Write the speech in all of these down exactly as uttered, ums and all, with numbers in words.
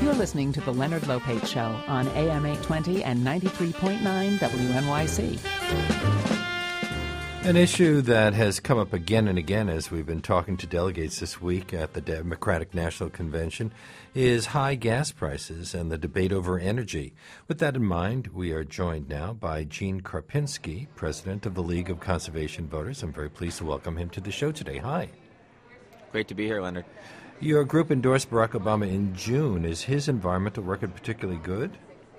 You're listening to The Leonard Lopate Show on A M eight twenty and ninety-three point nine W N Y C. An issue that has come up again and again as we've been talking to delegates this week at the Democratic National Convention is high gas prices and the debate over energy. With that in mind, we are joined now by Gene Karpinski, president of the League of Conservation Voters. I'm very pleased to welcome him to the show today. Hi. Great to be here, Leonard. Your group endorsed Barack Obama in June. Is his environmental record particularly good?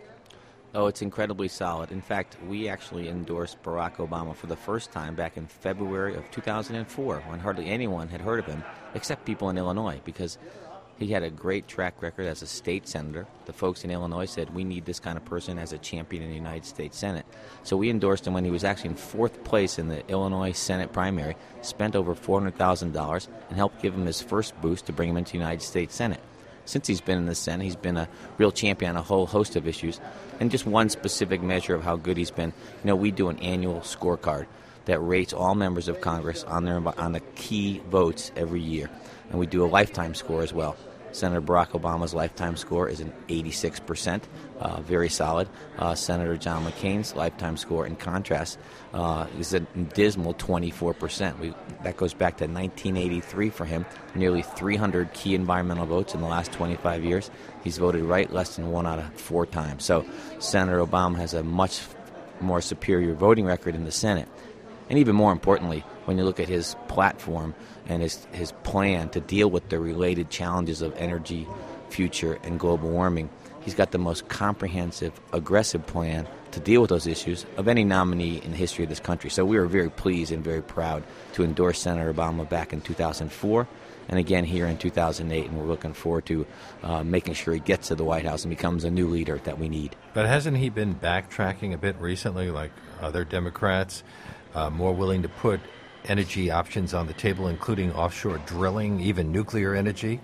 Oh, it's incredibly solid. In fact, we actually endorsed Barack Obama for the first time back in February of two thousand four, when hardly anyone had heard of him, except people in Illinois, because he had a great track record as a state senator. The folks in Illinois said, we need this kind of person as a champion in the United States Senate. So we endorsed him when he was actually in fourth place in the Illinois Senate primary, spent over four hundred thousand dollars, and helped give him his first boost to bring him into the United States Senate. Since he's been in the Senate, he's been a real champion on a whole host of issues. And just one specific measure of how good he's been, you know, we do an annual scorecard that rates all members of Congress on their on the key votes every year. And we do a lifetime score as well. Senator Barack Obama's lifetime score is an eighty-six percent, uh, very solid. Uh, Senator John McCain's lifetime score, in contrast, uh, is a dismal twenty-four percent. We, that goes back to nineteen eighty-three for him, nearly three hundred key environmental votes in the last twenty-five years. He's voted right less than one out of four times. So Senator Obama has a much more superior voting record in the Senate. And even more importantly, when you look at his platform and his, his plan to deal with the related challenges of energy, future, and global warming, he's got the most comprehensive, aggressive plan to deal with those issues of any nominee in the history of this country. So we were very pleased and very proud to endorse Senator Obama back in two thousand four and again here in two thousand eight, and we're looking forward to uh, making sure he gets to the White House and becomes a new leader that we need. But hasn't he been backtracking a bit recently, like other Democrats? Uh, more willing to put energy options on the table, including offshore drilling, even nuclear energy?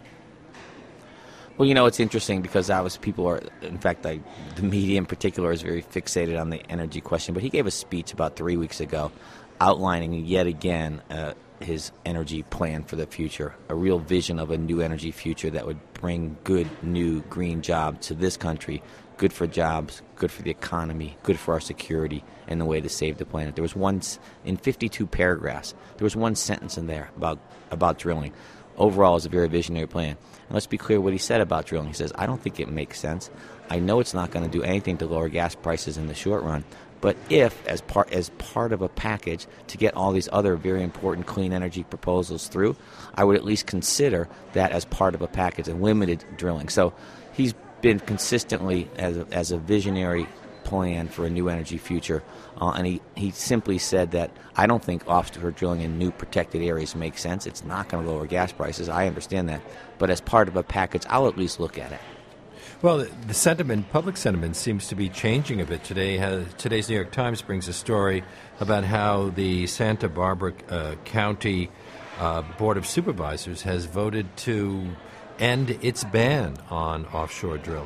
Well, you know, it's interesting because that was people are, in fact, I, the media in particular is very fixated on the energy question. But he gave a speech about three weeks ago outlining yet again uh, his energy plan for the future, a real vision of a new energy future that would bring good, new, green jobs to this country. Good for jobs, good for the economy, good for our security, and the way to save the planet. There was one, in fifty-two paragraphs, there was one sentence in there about, about drilling. Overall, it's a very visionary plan. And let's be clear what he said about drilling. He says, I don't think it makes sense. I know it's not going to do anything to lower gas prices in the short run, but if, as part, as part of a package to get all these other very important clean energy proposals through, I would at least consider that as part of a package and limited drilling. So he's been consistently as a, as a visionary plan for a new energy future, uh, and he, he simply said that I don't think offshore drilling in new protected areas makes sense. It's not going to lower gas prices. I understand that, but as part of a package, I'll at least look at it. Well, the sentiment, public sentiment, seems to be changing a bit today. Uh, today's New York Times brings a story about how the Santa Barbara uh, County uh, Board of Supervisors has voted to end its ban on offshore drilling.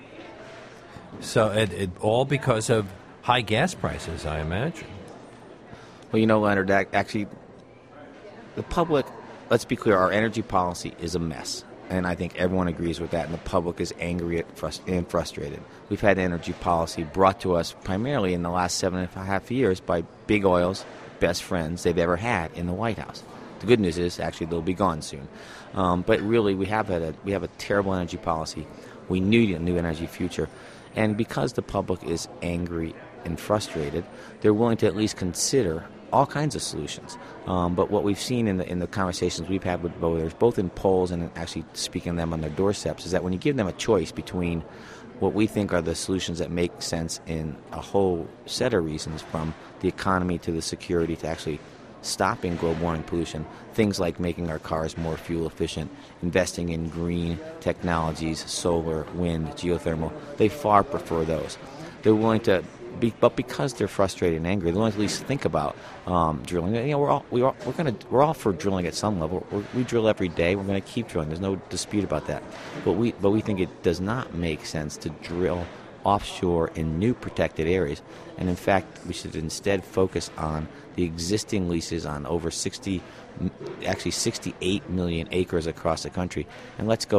So it, it all because of high gas prices, I imagine. Well, you know, Leonard, actually, the public, let's be clear, our energy policy is a mess. And I think everyone agrees with that, and the public is angry and frustrated. We've had energy policy brought to us primarily in the last seven and a half years by big oil's best friends they've ever had in the White House. The good news is, actually, they'll be gone soon. Um, but really, we have had a we have a terrible energy policy. We need a new energy future, and because the public is angry and frustrated, they're willing to at least consider all kinds of solutions. Um, but what we've seen in the in the conversations we've had with voters, both in polls and actually speaking to them on their doorsteps, is that when you give them a choice between what we think are the solutions that make sense in a whole set of reasons, from the economy to the security to actually stopping global warming pollution, things like making our cars more fuel efficient, investing in green technologies, solar, wind, geothermal, they far prefer those. They're willing to, be, but because they're frustrated and angry, they want to at least think about um, drilling. You know, we're all we are we're going to we're all for drilling at some level. We're, we drill every day. We're going to keep drilling. There's no dispute about that. But we but we think it does not make sense to drill offshore in new protected areas. And in fact, we should instead focus on the existing leases on over sixty, actually sixty-eight million acres across the country. And let's go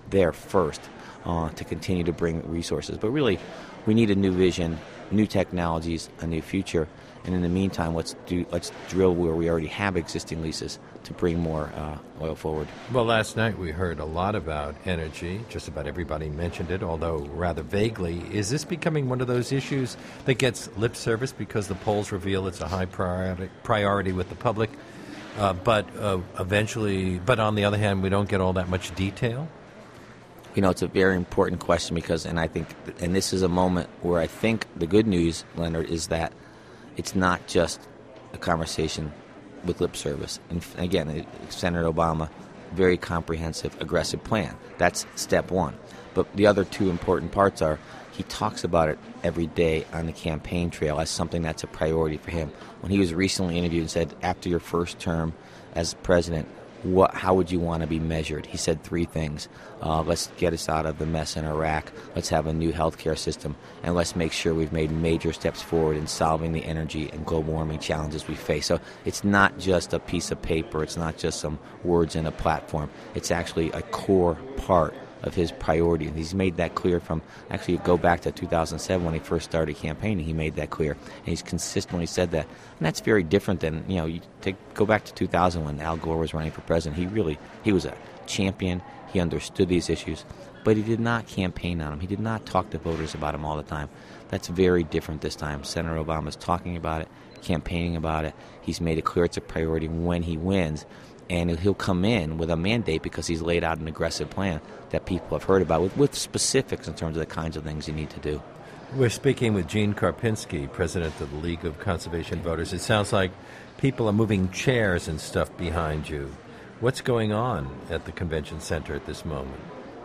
there first uh, to continue to bring resources. But really, we need a new vision, new technologies, a new future. And in the meantime, let's do let's drill where we already have existing leases to bring more uh, oil forward. Well, last night we heard a lot about energy. Just about everybody mentioned it, although rather vaguely. Is this becoming one of those issues that gets lip service because the polls reveal it's a high priority, priority with the public, uh, but uh, eventually, but on the other hand, we don't get all that much detail? You know, it's a very important question because, and I think, and this is a moment where I think the good news, Leonard, is that it's not just a conversation with lip service. And again, Senator Obama, very comprehensive, aggressive plan. That's step one. But the other two important parts are he talks about it every day on the campaign trail as something that's a priority for him. When he was recently interviewed and said, after your first term as president, What, how would you want to be measured? He said three things. Uh, let's get us out of the mess in Iraq. Let's have a new healthcare system. And let's make sure we've made major steps forward in solving the energy and global warming challenges we face. So it's not just a piece of paper. It's not just some words in a platform. It's actually a core part of his priority. And he's made that clear from, actually, go back to two thousand seven when he first started campaigning. He made that clear. And he's consistently said that. And that's very different than, you know, you take go back to two thousand when Al Gore was running for president. He really, he was a champion. He understood these issues. But he did not campaign on them. He did not talk to voters about them all the time. That's very different this time. Senator Obama's talking about it, campaigning about it. He's made it clear it's a priority when he wins. And he'll come in with a mandate because he's laid out an aggressive plan that people have heard about with, with specifics in terms of the kinds of things you need to do. We're speaking with Gene Karpinski, president of the League of Conservation Voters. It sounds like people are moving chairs and stuff behind you. What's going on at the convention center at this moment?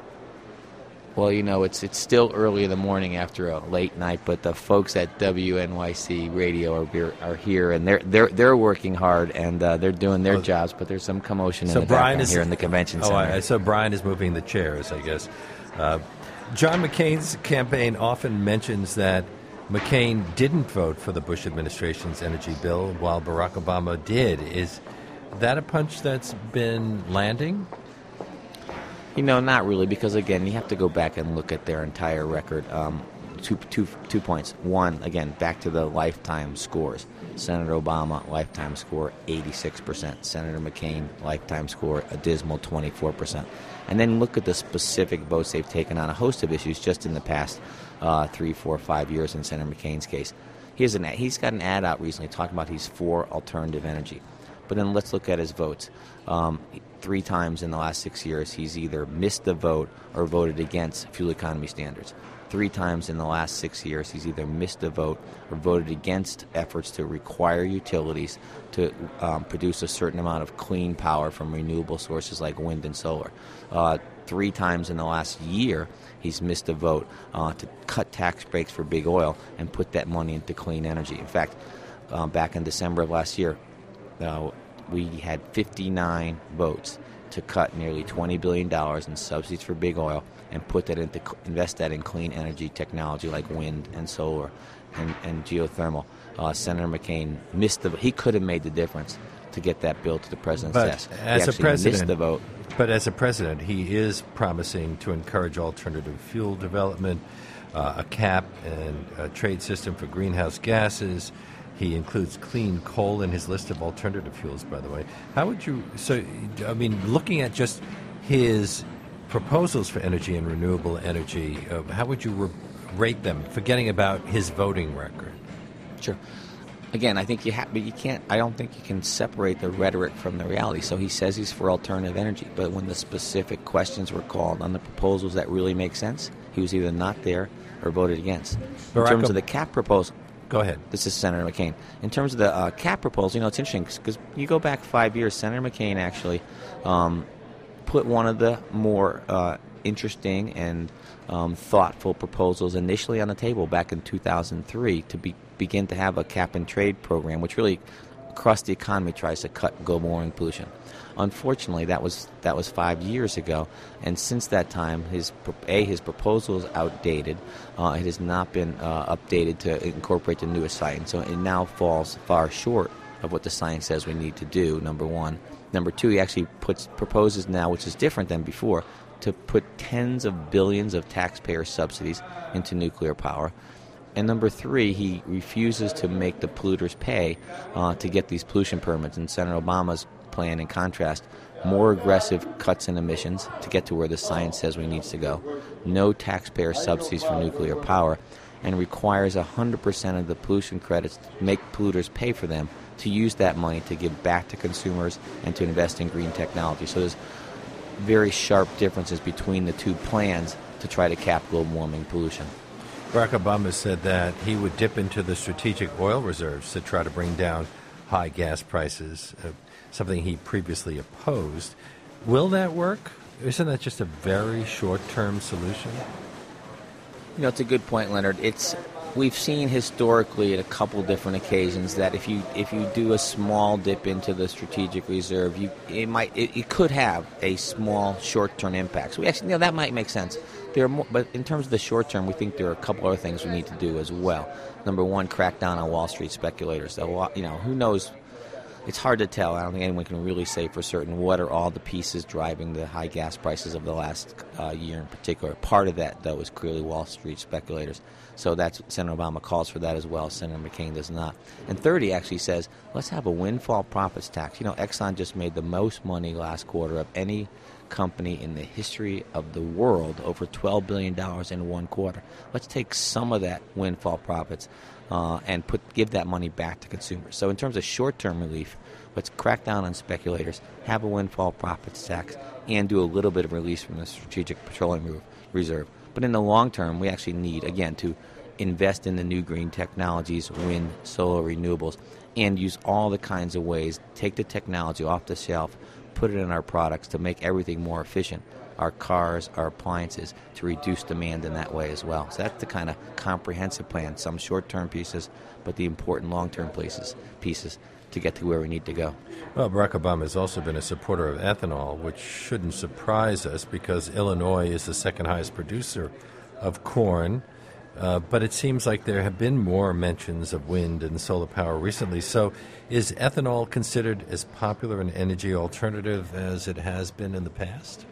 Well, you know, it's it's still early in the morning after a late night, but the folks at W N Y C Radio are are here, and they're they're they're working hard, and uh, they're doing their oh, jobs. But there's some commotion so in the Brian background is, here in the convention oh, center. I, so Brian is moving the chairs, I guess. Uh, John McCain's campaign often mentions that McCain didn't vote for the Bush administration's energy bill, while Barack Obama did. Is that a punch that's been landing? You know, not really, because, again, you have to go back and look at their entire record. Um, two, two, two points. One, again, back to the lifetime scores. Senator Obama, lifetime score, eighty-six percent. Senator McCain, lifetime score, a dismal twenty-four percent. And then look at the specific votes they've taken on a host of issues just in the past uh, three, four, five years in Senator McCain's case. He has an, he's got an ad out recently talking about he's for alternative energy. But then let's look at his votes. Um, three times in the last six years, he's either missed the vote or voted against fuel economy standards. Three times in the last six years, he's either missed the vote or voted against efforts to require utilities to um, produce a certain amount of clean power from renewable sources like wind and solar. Uh, three times in the last year, he's missed a vote uh, to cut tax breaks for big oil and put that money into clean energy. In fact, uh, back in December of last year, uh, we had fifty-nine votes to cut nearly twenty billion dollars in subsidies for big oil and put that into invest that in clean energy technology like wind and solar and, and geothermal. Uh, Senator McCain missed the he could have made the difference to get that bill to the president's but desk. As he a president, missed the vote. But as a president, he is promising to encourage alternative fuel development, uh, a cap and a trade system for greenhouse gases. He includes clean coal in his list of alternative fuels, by the way. How would you, so, I mean, looking at just his proposals for energy and renewable energy, uh, how would you re- rate them, forgetting about his voting record? Sure. Again, I think you have, but you can't, I don't think you can separate the rhetoric from the reality. So he says he's for alternative energy, but when the specific questions were called on the proposals that really make sense, he was either not there or voted against. In Barack terms Ob- of the cap proposal, Go ahead. This is Senator McCain. In terms of the uh, cap proposal, you know, it's interesting because you go back five years, Senator McCain actually um, put one of the more uh, interesting and um, thoughtful proposals initially on the table back in two thousand three to be, begin to have a cap and trade program, which really across the economy tries to cut global warming pollution. Unfortunately, that was that was five years ago, and since that time, his a his proposal is outdated. Uh, it has not been uh, updated to incorporate the newest science, so it now falls far short of what the science says we need to do. Number one, number two, he actually puts proposes now, which is different than before, to put tens of billions of taxpayer subsidies into nuclear power. And number three, he refuses to make the polluters pay uh, to get these pollution permits. And Senator Obama's plan, in contrast, more aggressive cuts in emissions to get to where the science says we need to go, no taxpayer subsidies for nuclear power, and requires one hundred percent of the pollution credits to make polluters pay for them, to use that money to give back to consumers and to invest in green technology. So there's very sharp differences between the two plans to try to cap global warming pollution. Barack Obama said that he would dip into the strategic oil reserves to try to bring down high gas prices, uh, something he previously opposed. Will that work? Isn't that just a very short-term solution? You know, it's a good point, Leonard. It's we've seen historically at a couple different occasions that if you if you do a small dip into the strategic reserve, you it might it, it could have a small short-term impact. So we actually, you know, that might make sense. There are more, but in terms of the short term, we think there are a couple other things we need to do as well. Number one, crack down on Wall Street speculators. So, you know, who knows? It's hard to tell. I don't think anyone can really say for certain what are all the pieces driving the high gas prices of the last uh, year in particular. Part of that, though, is clearly Wall Street speculators. So that's Senator Obama calls for that as well. Senator McCain does not. And third, he actually says, let's have a windfall profits tax. You know, Exxon just made the most money last quarter of any company in the history of the world, over twelve billion dollars in one quarter. Let's take some of that windfall profits uh, and put give that money back to consumers. So in terms of short-term relief, let's crack down on speculators, have a windfall profits tax, and do a little bit of release from the Strategic Petroleum Reserve. But in the long term, we actually need, again, to invest in the new green technologies, wind, solar, renewables, and use all the kinds of ways, take the technology off the shelf, put it in our products to make everything more efficient, our cars, our appliances, to reduce demand in that way as well. So that's the kind of comprehensive plan, some short-term pieces, but the important long-term pieces, pieces to get to where we need to go. Well, Barack Obama has also been a supporter of ethanol, which shouldn't surprise us because Illinois is the second highest producer of corn. Uh, but it seems like there have been more mentions of wind and solar power recently. So is ethanol considered as popular an energy alternative as it has been in the past?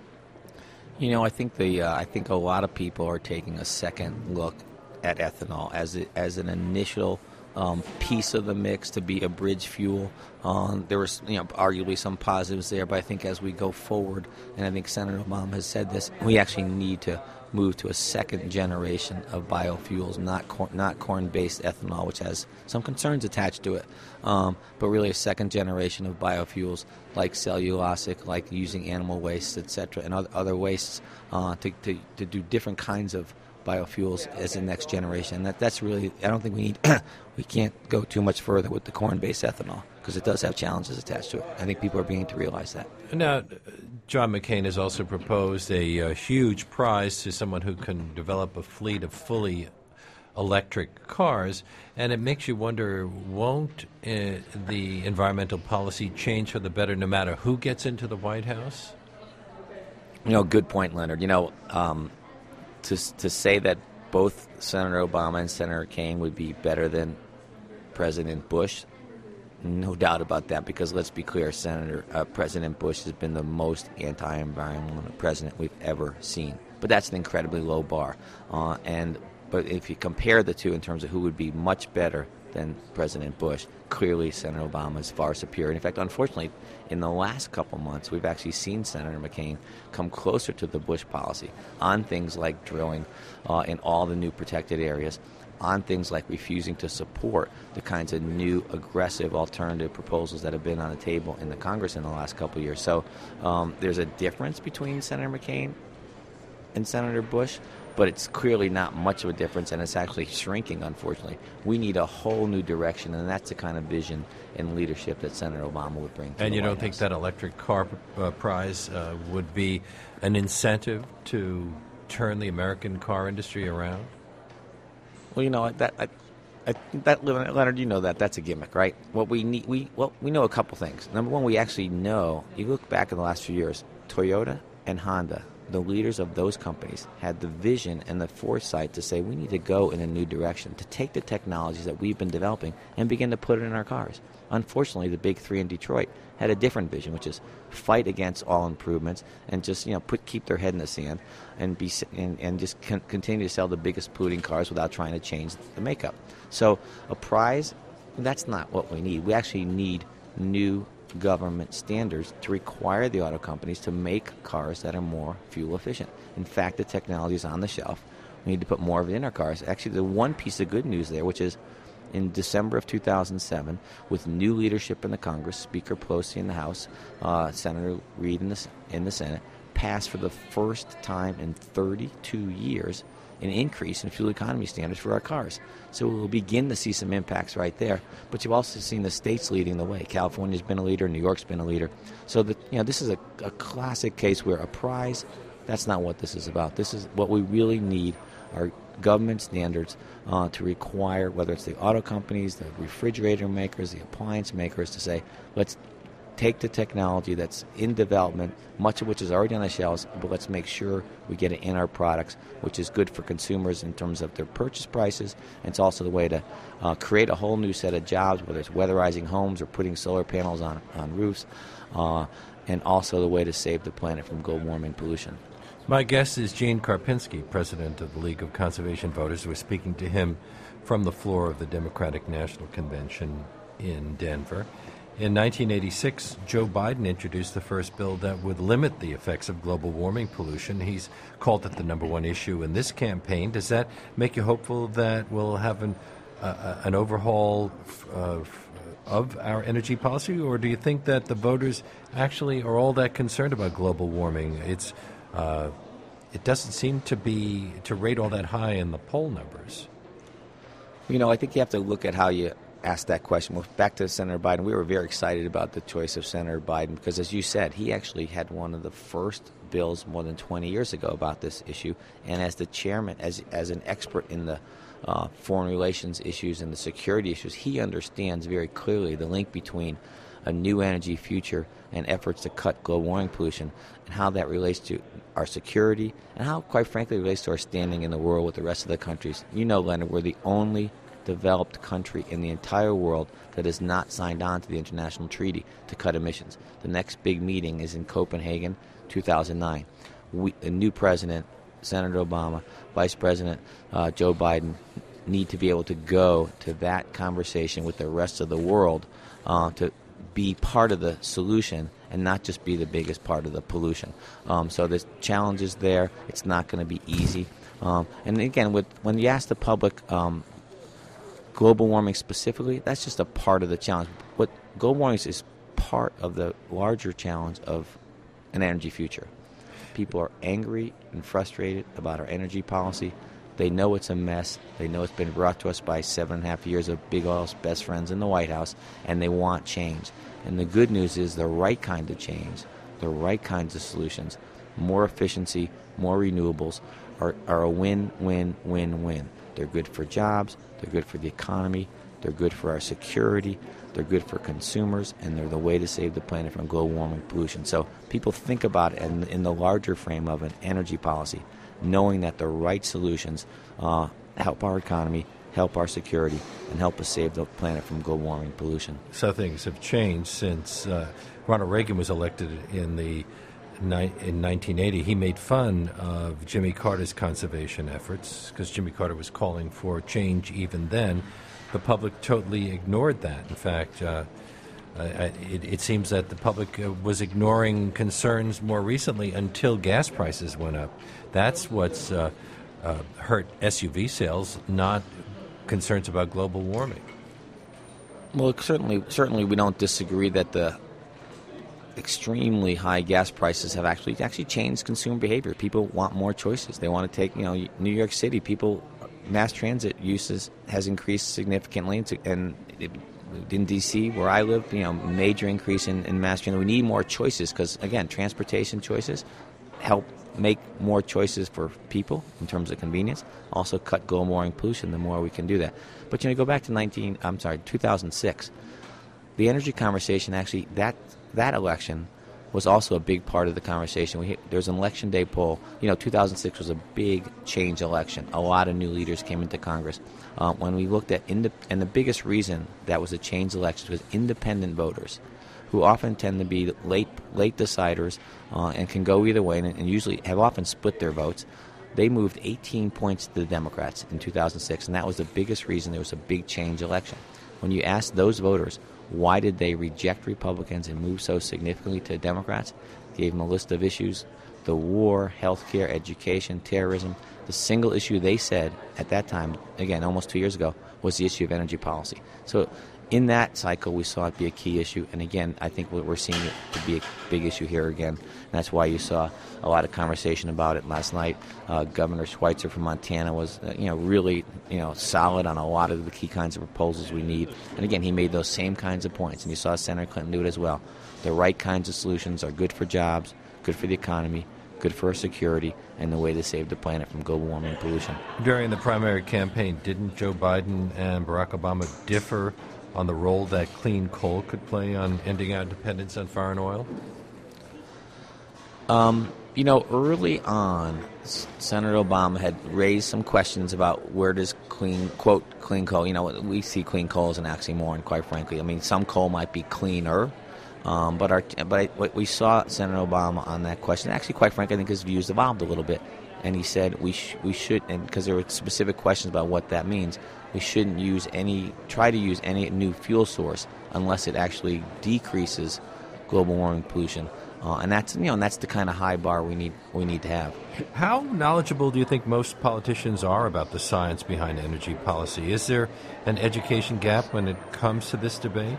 You know, I think the uh, I think a lot of people are taking a second look at ethanol as it, as an initial um, piece of the mix to be a bridge fuel. Um, there was, you know, arguably some positives there, but I think as we go forward, and I think Senator Obama has said this, we actually need to move to a second generation of biofuels, not corn, not corn-based ethanol, which has some concerns attached to it, um, but really a second generation of biofuels like cellulosic, like using animal waste, et cetera, and other, other wastes uh, to, to, to do different kinds of biofuels as the next generation. And that, that's really, I don't think we need, we can't go too much further with the corn-based ethanol because it does have challenges attached to it. I think people are beginning to realize that. Now, John McCain has also proposed a, a huge prize to someone who can develop a fleet of fully electric cars, and it makes you wonder, won't uh, the environmental policy change for the better no matter who gets into the White House? You know, good point, Leonard. You know, um, to to say that both Senator Obama and Senator McCain would be better than President Bush, no doubt about that, because let's be clear, Senator uh, President Bush has been the most anti-environmental president we've ever seen. But that's an incredibly low bar. Uh, and but if you compare the two in terms of who would be much better than President Bush, clearly Senator Obama is far superior. In fact, unfortunately, in the last couple months, we've actually seen Senator McCain come closer to the Bush policy on things like drilling uh, in all the new protected areas, on things like refusing to support the kinds of new aggressive alternative proposals that have been on the table in the Congress in the last couple of years. So um, there's a difference between Senator McCain and Senator Bush, but it's clearly not much of a difference, and it's actually shrinking, unfortunately. We need a whole new direction, and that's the kind of vision and leadership that Senator Obama would bring to And the you White don't think House. that electric car uh, prize uh, would be an incentive to turn the American car industry around? Well, you know that I, I, that Leonard, you know that that's a gimmick, right? What we need, we well, we know a couple things. Number one, we actually know. You look back in the last few years, Toyota and Honda the leaders of those companies had the vision and the foresight to say we need to go in a new direction, to take the technologies that we've been developing and begin to put it in our cars. Unfortunately, the big three in Detroit had a different vision, which is fight against all improvements and just you know put keep their head in the sand and be and, and just con- continue to sell the biggest polluting cars without trying to change the makeup. So a prize, that's not what we need. We actually need new government standards to require the auto companies to make cars that are more fuel efficient. In fact, the technology is on the shelf. We need to put more of it in our cars. Actually, the one piece of good news there, which is in December of two thousand seven, with new leadership in the Congress, Speaker Pelosi in the House, uh, Senator Reid in the, in the Senate, passed for the first time in thirty-two years an increase in fuel economy standards for our cars. So we'll begin to see some impacts right there. But you've also seen the states leading the way. California's been a leader. New York's been a leader. So that you know, this is a, a classic case where a prize, that's not what this is about. This is what we really need are government standards uh, to require, whether it's the auto companies, the refrigerator makers, the appliance makers, to say, let's take the technology that's in development, much of which is already on the shelves, but let's make sure we get it in our products, which is good for consumers in terms of their purchase prices. And it's also the way to uh, create a whole new set of jobs, whether it's weatherizing homes or putting solar panels on, on roofs, uh, and also the way to save the planet from global warming pollution. My guest is Gene Karpinski, president of the League of Conservation Voters. We're speaking to him from the floor of the Democratic National Convention in Denver. In nineteen eighty-six, Joe Biden introduced the first bill that would limit the effects of global warming pollution. He's called it the number one issue in this campaign. Does that make you hopeful that we'll have an, uh, an overhaul uh, of our energy policy, or do you think that the voters actually are all that concerned about global warming? It's uh, it doesn't seem to be to rate all that high in the poll numbers. You know, I think you have to look at how you ask that question. Well, back to Senator Biden, we were very excited about the choice of Senator Biden because, as you said, he actually had one of the first bills more than twenty years ago about this issue. And as the chairman, as as an expert in the uh, foreign relations issues and the security issues, he understands very clearly the link between a new energy future and efforts to cut global warming pollution and how that relates to our security and how, quite frankly, it relates to our standing in the world with the rest of the countries. You know, Leonard, we're the only developed country in the entire world that has not signed on to the international treaty to cut emissions. The next big meeting is in Copenhagen, two thousand nine. We, a new president, Senator Obama, Vice President uh, Joe Biden, need to be able to go to that conversation with the rest of the world uh, to be part of the solution and not just be the biggest part of the pollution. Um, so there's challenges there. It's not going to be easy. Um, and again, with, when you ask the public, um, global warming specifically, that's just a part of the challenge. What global warming is, is part of the larger challenge of an energy future. People are angry and frustrated about our energy policy. They know it's a mess. They know it's been brought to us by seven and a half years of big oil's best friends in the White House, and they want change. And the good news is the right kind of change, the right kinds of solutions, more efficiency, more renewables, are, are a win, win, win, win. They're good for jobs, they're good for the economy, they're good for our security, they're good for consumers, and they're the way to save the planet from global warming pollution. So people think about it in, in the larger frame of an energy policy, knowing that the right solutions uh, help our economy, help our security, and help us save the planet from global warming pollution. So things have changed since uh, Ronald Reagan was elected in the in nineteen eighty. He made fun of Jimmy Carter's conservation efforts because Jimmy Carter was calling for change even then. The public totally ignored that. In fact, uh, uh, it, it seems that the public uh, was ignoring concerns more recently until gas prices went up. That's what's uh, uh, hurt S U V sales, not concerns about global warming. Well, certainly, certainly we don't disagree that the extremely high gas prices have actually actually changed consumer behavior. People want more choices. They want to take, you know, New York City, people, mass transit uses has increased significantly, and it, in D C, where I live, you know, major increase in, in mass transit. We need more choices because, again, transportation choices help make more choices for people in terms of convenience, also cut global warming pollution the more we can do that. But, you know, go back to nineteen, I'm sorry, two thousand six. The energy conversation actually, that that election was also a big part of the conversation. We, there was an election day poll. You know, two thousand six was a big change election. A lot of new leaders came into Congress. Uh, when we looked at, ind- and the biggest reason that was a change election was independent voters, who often tend to be late late deciders uh, and can go either way, and, and usually have often split their votes. They moved eighteen points to the Democrats in two thousand six, and that was the biggest reason there was a big change election. When you ask those voters why did they reject Republicans and move so significantly to Democrats, gave them a list of issues: the war, health care, education, terrorism. The single issue they said at that time, again, almost two years ago, was the issue of energy policy. So in that cycle, we saw it be a key issue. And again, I think we're seeing it to be a big issue here again. And that's why you saw a lot of conversation about it last night. Uh, Governor Schweitzer from Montana was, uh, you know, really, you know, solid on a lot of the key kinds of proposals we need. And again, he made those same kinds of points. And you saw Senator Clinton do it as well. The right kinds of solutions are good for jobs, good for the economy, good for our security, and the way to save the planet from global warming and pollution. During the primary campaign, didn't Joe Biden and Barack Obama differ on the role that clean coal could play on ending our dependence on foreign oil? Um, you know, early on, S- Senator Obama had raised some questions about where does clean, quote, clean coal, you know, we see clean coal as an oxymoron, quite frankly. I mean, some coal might be cleaner, um, but our, but I, what we saw Senator Obama on that question, actually, quite frankly, I think his views evolved a little bit. And he said we sh- we should, and because there were specific questions about what that means, we shouldn't use any, try to use any new fuel source unless it actually decreases global warming pollution. Uh, and that's, you know, and that's the kind of high bar we need we need to have. How knowledgeable do you think most politicians are about the science behind energy policy? Is there an education gap when it comes to this debate?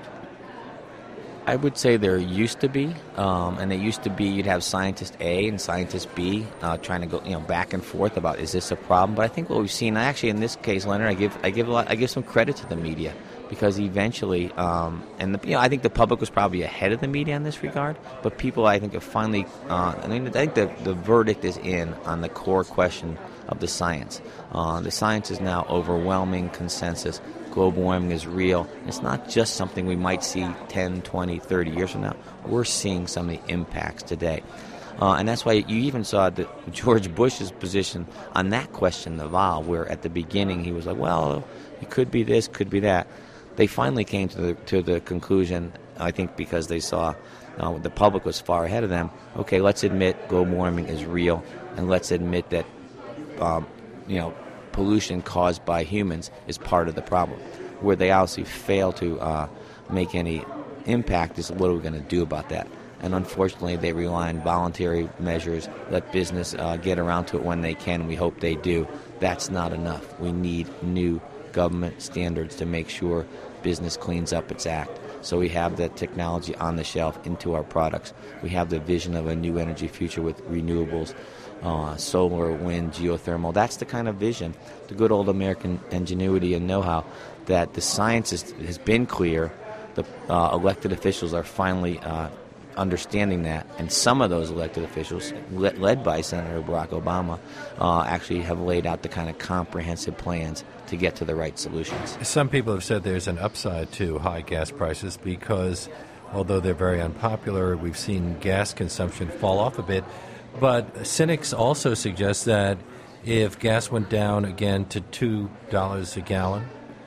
I would say there used to be, um, and it used to be you'd have scientist A and scientist B uh, trying to go, you know, back and forth about is this a problem. But I think what we've seen, actually, in this case, Leonard, I give I give a lot, I give some credit to the media, because eventually, um, and the, you know, I think the public was probably ahead of the media in this regard. But people, I think, have finally, uh, I mean, I think the the verdict is in on the core question of the science. Uh, the science is now overwhelming consensus. Global warming is real. It's not just something we might see ten, twenty, thirty years from now. We're seeing some of the impacts today. Uh, and that's why you even saw that George Bush's position on that question evolve, where at the beginning he was like, well, it could be this, could be that. They finally came to the to the conclusion, I think because they saw uh, the public was far ahead of them, okay, let's admit global warming is real, and let's admit that, um, you know, pollution caused by humans is part of the problem. Where they obviously fail to uh, make any impact is what are we going to do about that? And unfortunately, they rely on voluntary measures, let business uh, get around to it when they can. We hope they do. That's not enough. We need new government standards to make sure business cleans up its act. So we have the technology on the shelf into our products. We have the vision of a new energy future with renewables, Uh, solar, wind, geothermal. That's the kind of vision, the good old American ingenuity and know-how, that the science is, has been clear. The uh, elected officials are finally uh, understanding that, and some of those elected officials, le- led by Senator Barack Obama, uh, actually have laid out the kind of comprehensive plans to get to the right solutions. Some people have said there's an upside to high gas prices because, although they're very unpopular, we've seen gas consumption fall off a bit. But cynics also suggest that if gas went down again to two dollars a gallon,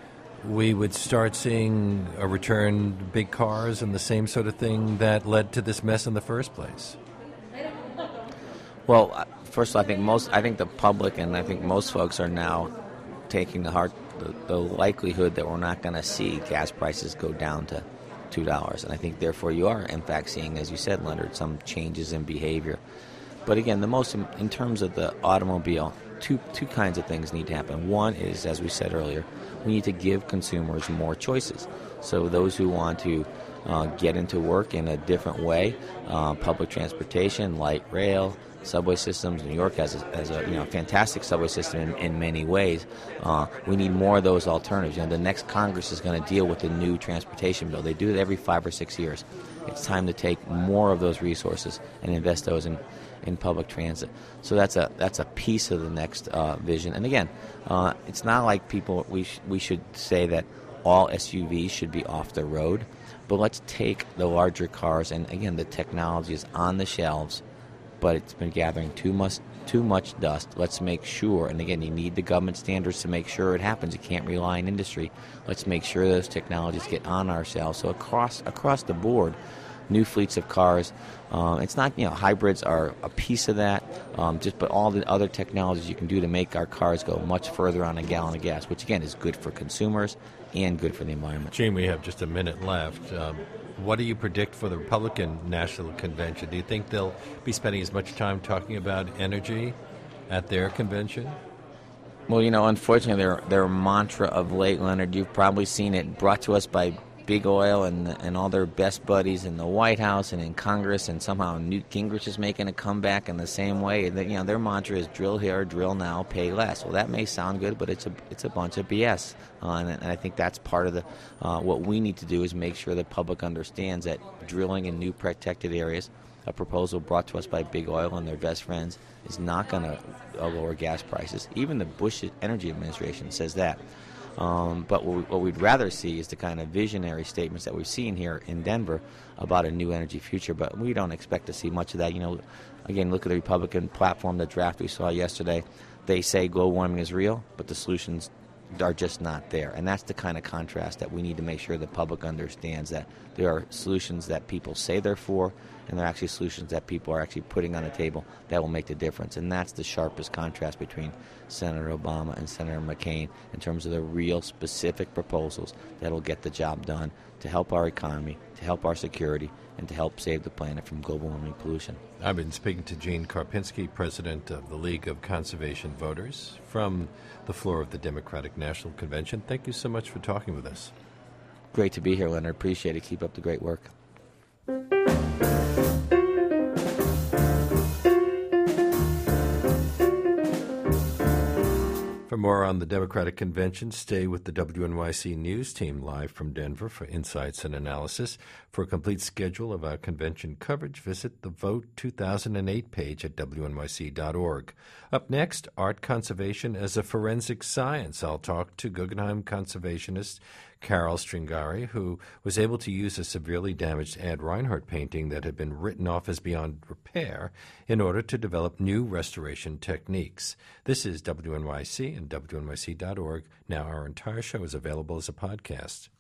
we would start seeing a return to big cars and the same sort of thing that led to this mess in the first place. Well, first, I think most, I think the public and I think most folks are now taking to heart the, the likelihood that we're not going to see gas prices go down to two dollars. And I think, therefore, you are, in fact, seeing, as you said, Leonard, some changes in behavior. But again, the most in, in terms of the automobile, two two kinds of things need to happen. One is, as we said earlier, we need to give consumers more choices. So those who want to uh, get into work in a different way, uh, public transportation, light rail, subway systems. New York has a, has a you know fantastic subway system in, in many ways. Uh, we need more of those alternatives. You know, the next Congress is going to deal with the new transportation bill. They do it every five or six years. It's time to take more of those resources and invest those in. in public transit. So that's a that's a piece of the next uh, vision. And again, uh, it's not like people we sh- we should say that all S U Vs should be off the road. But let's take the larger cars, and again, the technology is on the shelves, but it's been gathering too much too much dust. Let's make sure, and again, you need the government standards to make sure it happens. You can't rely on industry. Let's make sure those technologies get on our shelves. So across across the board, new fleets of cars. Um, it's not, you know, hybrids are a piece of that, um, just but all the other technologies you can do to make our cars go much further on a gallon of gas, which again is good for consumers and good for the environment. Gene, we have just a minute left. Um, what do you predict for the Republican National Convention? Do you think they'll be spending as much time talking about energy at their convention? Well, you know, unfortunately, their their mantra of late, Leonard, you've probably seen it brought to us by Big Oil and and all their best buddies in the White House and in Congress, and somehow Newt Gingrich is making a comeback in the same way. And, you know, their mantra is drill here, drill now, pay less. Well, that may sound good, but it's a it's a bunch of B S. Uh, and, and I think that's part of the uh, what we need to do is make sure the public understands that drilling in new protected areas, a proposal brought to us by Big Oil and their best friends, is not going to uh, lower gas prices. Even the Bush Energy Administration says that. Um, but what, we, what we'd rather see is the kind of visionary statements that we've seen here in Denver about a new energy future. But we don't expect to see much of that. You know, again, look at the Republican platform, the draft we saw yesterday. They say global warming is real, but the solutions are just not there. And that's the kind of contrast that we need to make sure the public understands, that there are solutions that people say they're for, and there are actually solutions that people are actually putting on the table that will make the difference. And that's the sharpest contrast between Senator Obama and Senator McCain in terms of the real specific proposals that will get the job done to help our economy, to help our security, and to help save the planet from global warming pollution. I've been speaking to Gene Karpinski, president of the League of Conservation Voters, from the floor of the Democratic National Convention. Thank you so much for talking with us. Great to be here, Leonard. Appreciate it. Keep up the great work. For more on the Democratic Convention, stay with the W N Y C News team live from Denver for insights and analysis. For a complete schedule of our convention coverage, visit the Vote two thousand eight page at W N Y C dot org. Up next, art conservation as a forensic science. I'll talk to Guggenheim conservationist Carol Stringari, who was able to use a severely damaged Ad Reinhardt painting that had been written off as beyond repair in order to develop new restoration techniques. This is W N Y C and W N Y C dot org. Now our entire show is available as a podcast.